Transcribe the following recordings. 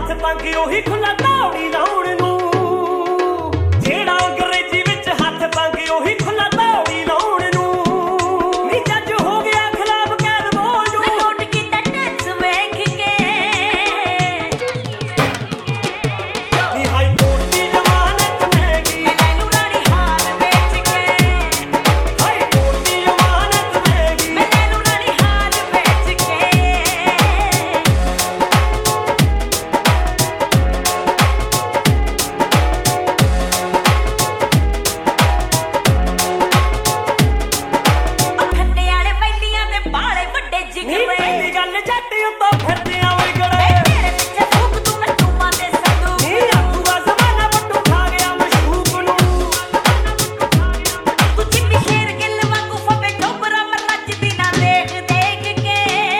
ਹੱਥ ਤੰਗ ਉਹੀ ਖੁੱਲਾ ਤਾੜੀ ਲਾਉਣ ਨੂੰ ਜਿਹੜਾ ਅੰਗਰੇਜ਼ੀ ਵਿੱਚ ਹੱਥ ਤੰਗ ਉਹੀ ਖੁੱਲਾ ਤਾੜੀ ਲਾਉਣ ਨੂੰ ਨੀ ਜੱਜ ਹੋ ਗਿਆ ਖਿਲਾਫ ਕੈਦ ਬੋਲ ਨੂੰ ਨੋਟ ਕੀਤਾ ਟੈਕਸ ਵੇਖ ਕੇ ਨੀ ਹਾਈ ਕੋਰਟ ਦੀ ਜ਼ਮਾਨਤ ਮਹਿੰਗੀ ਲੈ ਲੂ ਰਾਣੀ ਹਾਰ ਵੇਚ ਕੇ ਹਾਈ ਕੋਰਟ ਦੀ ਜ਼ਮਾਨਤ ਮਹਿੰਗੀ ਲੈ ਲੂ ਰਾਣੀ ਹਾਰ ਵੇਚ ਕੇ ਖੰਡੇ ਵਾਲੇ ਬੈਲੀਆਂ ਦੇ ਬਾਲੇ ਵੱਡੇ ਨੀ ਜਿਗਰੇ ਪਹਿਲੀ ਗੱਲ ਜੱਟ ਉੱਤੋਂ ਫਿਰਦੇ ਆ ਵਿਗੜੇ ਤੇਰੇ ਪਿੱਛੇ ਫੂਕ ਤੂੰ ਮੈਂ ਟੂਮਾਂ ਦੇ ਸੰਦੂ ਨੀ ਆਖੂਗਾ ਜ਼ਮਾਨਾ ਵੱਟੂ ਖਾ ਗਿਆ ਮਸ਼ੂਕ ਨੂੰ ਤੂੰ ਚਿੱਟੀ ਸ਼ੇਰ ਗਿੱਲ ਵਾਂਗੂ ਫੱਬੇ ਢੋਬਰਾ ਮੈਂ ਨੱਚਦੀ ਨਾ ਦੇਖ ਦੇਖ ਕੇ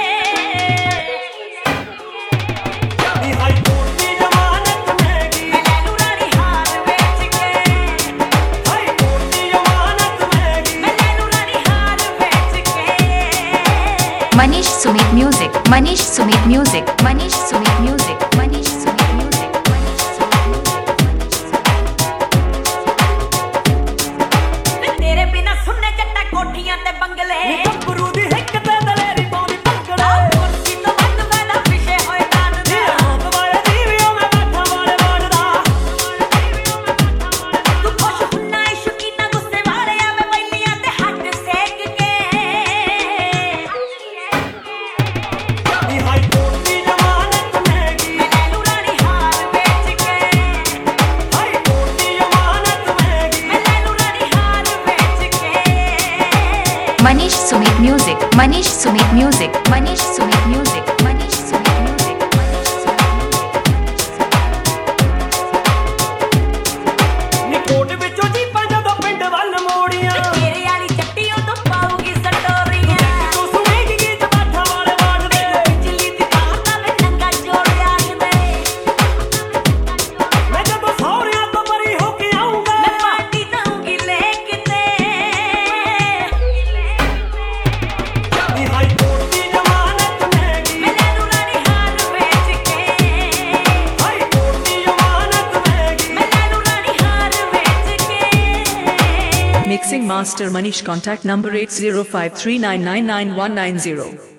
ਨੀ ਹਾਈ ਕੋਰਟ ਦੀ ਜ਼ਮਾਨਤ ਮਹਿੰਗੀ ਲੈ ਲੂ ਰਾਣੀ ਹਾਰ ਵੇਚ ਕੇ ਹਾਈ ਕੋਰਟ ਦੀ ਜ਼ਮਾਨਤ ਮਹਿੰਗੀ ਲੈ ਲੂ ਰਾਣੀ ਹਾਰ ਵੇਚ ਕੇ Manish Sumit Music, Manish Sumit Music, Manish Sumit Music, Manish Sumit Music, Manish Sumit Music. ਤੇਰੇ ਬਿਨਾ ਸੁਣਨੇ ਜੱਟਾ ਕੋਠੀਆਂ ਤੇ ਬੰਗਲੇ ਨੀ ਗੱਭਰੂ ਦੀ ਹਿੱਕ ਤੇ ਦਲੇਰੀ ਪਾਉਂਦੀ ਭੰਗੜੇ ਕੁਰਸੀ ਤੋਂ ਵੱਧ ਫਾਇਦਾ ਪਿਛੇ ਹੋਏ ਦਾਨ ਨੀ ਦਾ ਹੱਥ ਵਾਲੇ ਜੀਵਿਓ ਮੈਂ ਬੈਠਾ ਵਾਲੇ ਵੜਦਾ ਤੂੰ ਖੁਸ਼ ਹੁੰਨਾ ਏ ਸ਼ੁਕੀਨਾ ਗੁੱਸੇ ਵਾਲੇ ਆਵੇ ਵੈਲੀਆਂ ਤੇ ਹੱਟ ਸੇਕ ਕੇ ਨੀ ਹਾਈ ਕੋਰਟ ਦੀ ਜ਼ਮਾਨਤ ਮਹਿੰਗੀ ਲੈ ਲੂ ਰਾਣੀ ਹਾਰ ਵੇਚ ਕੇ ਹਾਈ ਕੋਰਟ ਦੀ ਜ਼ਮਾਨਤ ਮਹਿੰਗੀ ਲੈ ਲੂ ਰਾਣੀ ਹਾਰ ਵੇਚ ਕੇ Manish Sumit Music, Manish Sumit Music, Manish Sumit Music, Manish Sumit Music, Manish Sumit Music. ਨੀ ਕੋਟ ਵਿੱਚੋਂ ਜੀਪਾਂ ਜਦੋਂ ਪਿੰਡ ਵੱਲ ਮੋੜੀਆਂ ਤੇਰੇ ਵਾਲੀ ਚੱਟੀ ਉਹ ਤੋਂ ਪਾਉਗੀ ਸਟੋਰੀਆਂ ਤੂੰ ਸੁਣੇਗੀ ਗੀਤ ਬਾਠਾ ਵਾਲੇ ਵੜਦੇ ਬਿਜਲੀ ਦੀ ਤਾਰ ਦਾ ਵੇ ਨੰਗਾ ਜੋੜਿਆ ਕਿਤੇ ਮੈਂ ਜਦੋਂ ਸਹੁਰਿਆਂ ਤੋਂ ਬਰੀ ਹੋ ਕੇ ਆਉਂਗਾ ਮੈਂ ਪਾਰਟੀ ਦਊਂਗੀ ਲੈ ਕਿਤੇ ਨੀ ਹਾਈ ਕੋਰਟ ਦੀ ਜ਼ਮਾਨਤ ਮਹਿੰਗੀ ਲੈ ਲੂ ਰਾਣੀ ਹਾਰ ਵੇਚ ਕੇ ਹਾਈ ਕੋਰਟ ਦੀ ਜ਼ਮਾਨਤ ਮਹਿੰਗੀ ਲੈ ਲੂ ਰਾਣੀ ਹਾਰ ਵੇਚ ਕੇ Mixing Master Manish. Contact number 8053999190.